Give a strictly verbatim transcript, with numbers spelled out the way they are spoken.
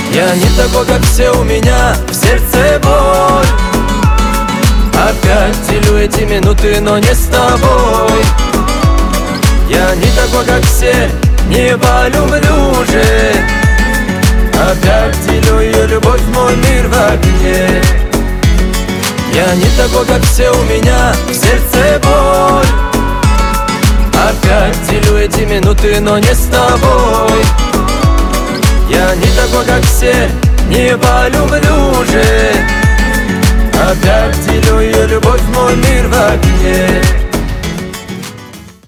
Я не такой, как все, у меня в сердце боль. Опять делю эти минуты, но не с тобой. Я не такой, как все, не полюблю же. Опять делю ее любовь, мой мир в огне. Я не такой, как все, у меня в сердце боль. Опять делю эти минуты, но не с тобой. Я не такой, как все, не полюблю же. Опять делю ее любовь, мой мир в огне.